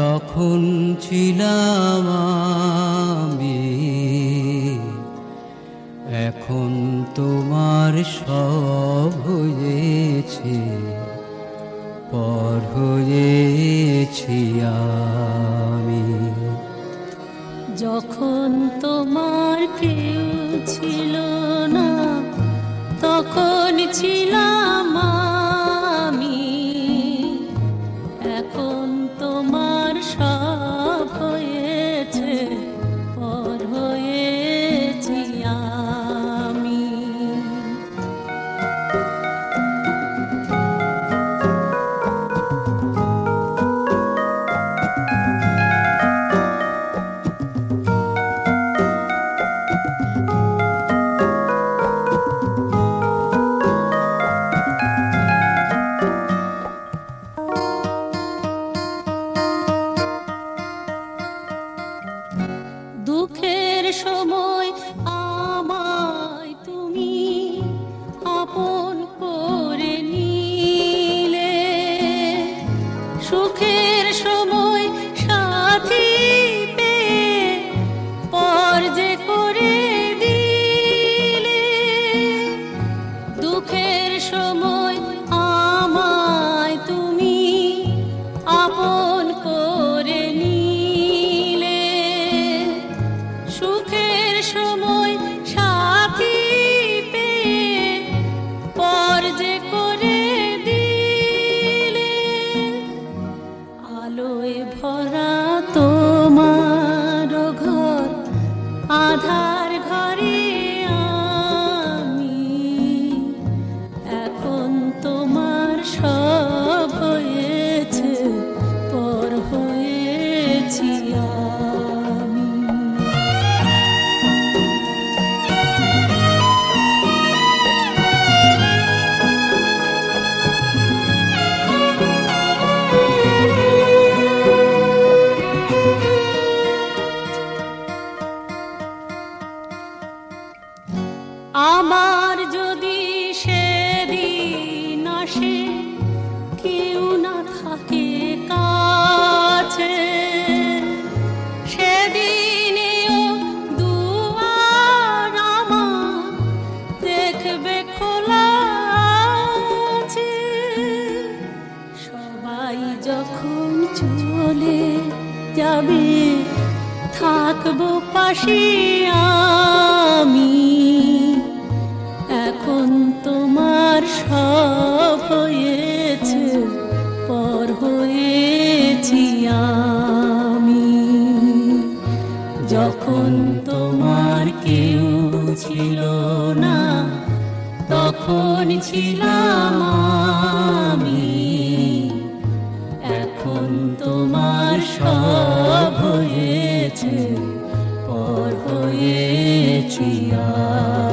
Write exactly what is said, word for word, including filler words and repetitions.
তখন ছিলাম আমি, এখন তোমার সব হয়েছে, পর হয়েছি আমি। যখন তোমার কেউ ছিল না, তখন ছিলাম আমি, এখন তোমার সব হয়েছে, পর হয়েছি আমি। দুঃখের সময় আমায় তুমি আপন করে নিলে, সুখের সময় সাথী পেয়ে পর যে করে দিলে। দুঃখের সময় আমায় তুমি আপন করে নিলে, সুখের সময় সাথী পেয়ে পর যে করে দিলে। আলোয় ভরা তোমার ঘর, আধার ঘরে আমি, এখন তোমার সব হয়েছে, পর হয়েছি আমি। আমার যদি সেদিন আসে কেউ না থাকে কাছে, সেদিনেও দুয়ার আমার দেখবে খোলা আছে। সবাই যখন চলে যাবে থাকবো পাশে আমি, এখন তোমার সব হয়েছে, পর হয়েছি আমি। যখন তোমার কেউ ছিল না, তখন ছিলাম আমি, এখন তোমার সব হয়েছে, পর হয়েছি আমি।